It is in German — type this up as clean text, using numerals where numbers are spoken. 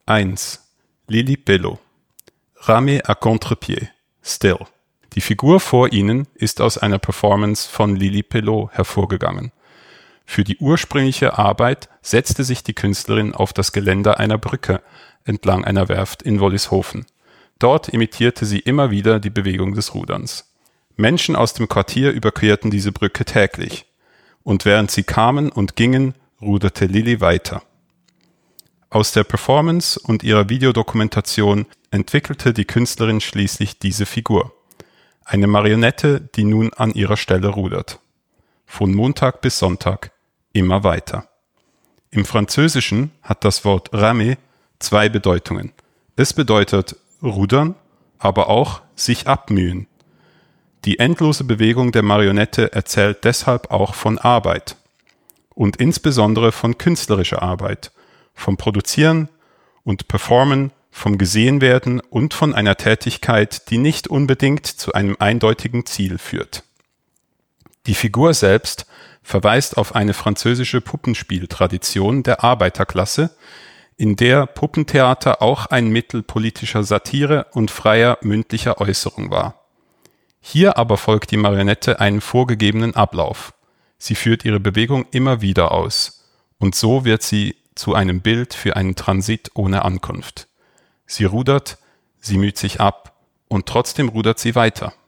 1. Lili Pello. Rame à contre-pied. Still. Die Figur vor Ihnen ist aus einer Performance von Lili Pello hervorgegangen. Für die ursprüngliche Arbeit setzte sich die Künstlerin auf das Geländer einer Brücke entlang einer Werft in Wollishofen. Dort imitierte sie immer wieder die Bewegung des Ruderns. Menschen aus dem Quartier überquerten diese Brücke täglich. Und während sie kamen und gingen, ruderte Lili weiter. Aus der Performance und ihrer Videodokumentation entwickelte die Künstlerin schließlich diese Figur. Eine Marionette, die nun an ihrer Stelle rudert. Von Montag bis Sonntag immer weiter. Im Französischen hat das Wort Rame zwei Bedeutungen. Es bedeutet rudern, aber auch sich abmühen. Die endlose Bewegung der Marionette erzählt deshalb auch von Arbeit. Und insbesondere von künstlerischer Arbeit, vom Produzieren und Performen, vom Gesehenwerden und von einer Tätigkeit, die nicht unbedingt zu einem eindeutigen Ziel führt. Die Figur selbst verweist auf eine französische Puppenspieltradition der Arbeiterklasse, in der Puppentheater auch ein Mittel politischer Satire und freier mündlicher Äußerung war. Hier aber folgt die Marionette einem vorgegebenen Ablauf. Sie führt ihre Bewegung immer wieder aus. Und so wird sie zu einem Bild für einen Transit ohne Ankunft. Sie rudert, sie müht sich ab und trotzdem rudert sie weiter.